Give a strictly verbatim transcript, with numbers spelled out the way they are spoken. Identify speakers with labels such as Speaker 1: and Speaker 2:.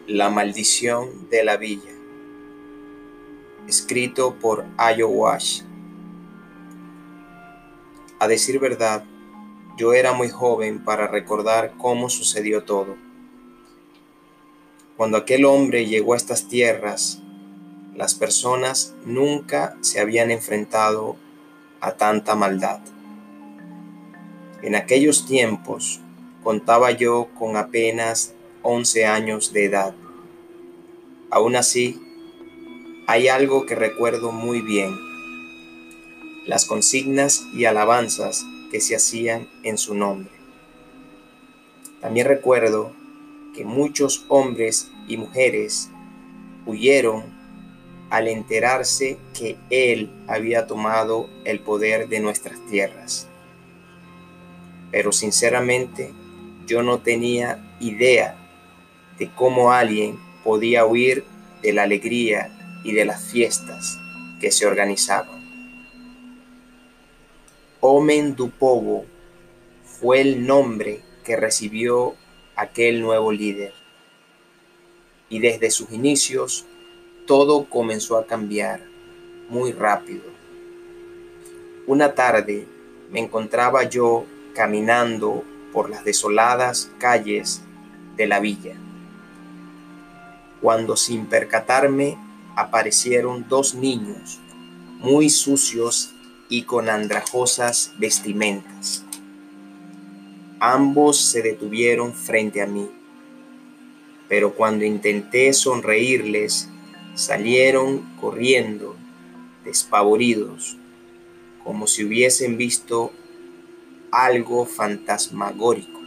Speaker 1: La maldición de la villa, escrito por Ayo Wash. A decir verdad, yo era muy joven para recordar cómo sucedió todo. Cuando aquel hombre llegó a estas tierras, las personas nunca se habían enfrentado a tanta maldad. En aquellos tiempos, contaba yo con apenas once años de edad. Aún así, hay algo que recuerdo muy bien: las consignas y alabanzas que se hacían en su nombre. También recuerdo que muchos hombres y mujeres huyeron al enterarse que él había tomado el poder de nuestras tierras. Pero sinceramente, yo no tenía idea de cómo alguien podía huir de la alegría y de las fiestas que se organizaban. Omen du Povo fue el nombre que recibió aquel nuevo líder. Y desde sus inicios, todo comenzó a cambiar muy rápido. Una tarde me encontraba yo caminando por las desoladas calles de la villa, cuando sin percatarme aparecieron dos niños muy sucios y con andrajosas vestimentas. Ambos se detuvieron frente a mí, pero cuando intenté sonreírles, salieron corriendo, despavoridos, como si hubiesen visto algo fantasmagórico.